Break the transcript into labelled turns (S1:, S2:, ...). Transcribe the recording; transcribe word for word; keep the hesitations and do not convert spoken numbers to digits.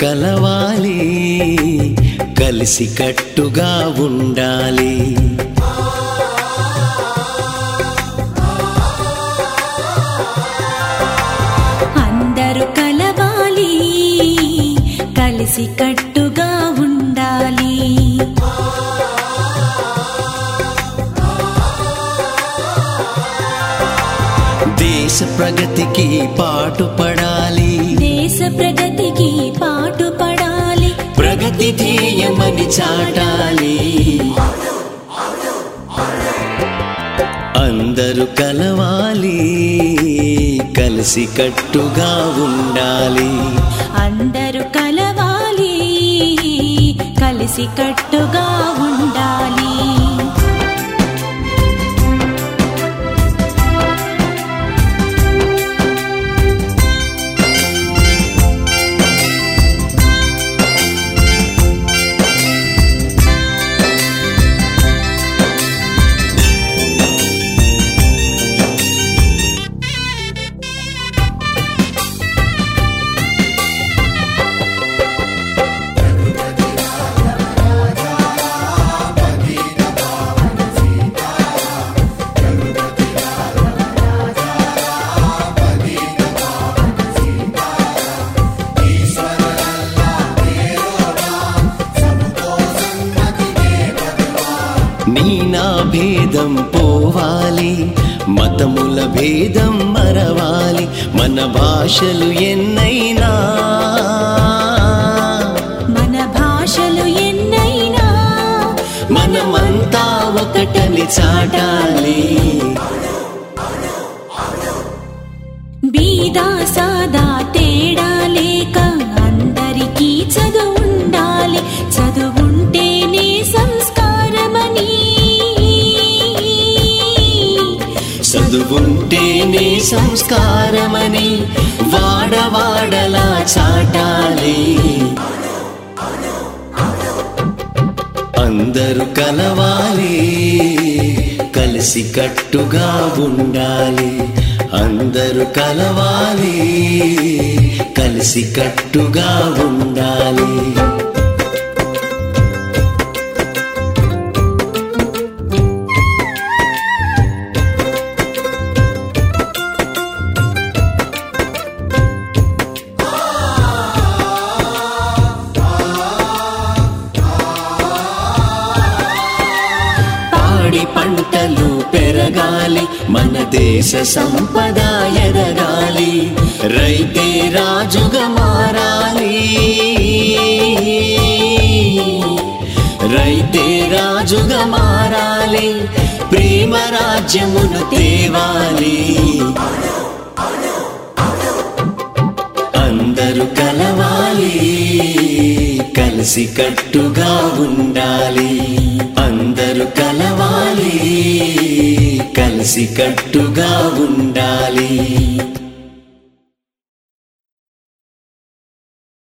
S1: కలవాలి, కలిసి కట్టుగా ఉండాలి.
S2: అందరూ కలవాలి, కలిసి కట్టుగా ఉండాలి.
S1: దేశ ప్రగతికి పాటుపడాలి,
S2: దేశ ప్రగతికి పాటుపడాలి.
S1: ప్రగతి ధ్యేయమని చాటాలి. అందరూ కలవాలి, కలిసి కట్టుగా ఉండాలి.
S2: అందరూ కలవాలి, కలిసి కట్టుగా ఉండాలి.
S1: నీ నా భేదం పోవాలి, మతముల భేదం మరవాలి. మన భాషలు ఎన్నైనా,
S2: మన భాషలు ఎన్నైనా,
S1: మనమంతా ఒకటని చాటాలి.
S2: బీదా సాదా తేడా లేక అందరికీ చదువుండాలి. చదువుంటేనే సంస్కారమని,
S1: చదువుంటేనే సంస్కారమని వాడవాడలా చాటాలి. అందరూ కలవాలి, కలిసి కట్టుగా ఉండాలి. అందరూ కలవాలి, కలిసి కట్టుగా ఉండాలి. పాడి పంటలు పెరగాలి, మన దేశ సంపద ఎదగాలి. రైతే రాజుగా మారాలి, రైతే రాజుగా మారాలి. ప్రేమ రాజ్యమును తేవాలి. అందరూ కలవాలి, కలిసి కట్టుగా ఉండాలి. అందరూ కలవాలి, కలిసి కట్టుగా ఉండాలి.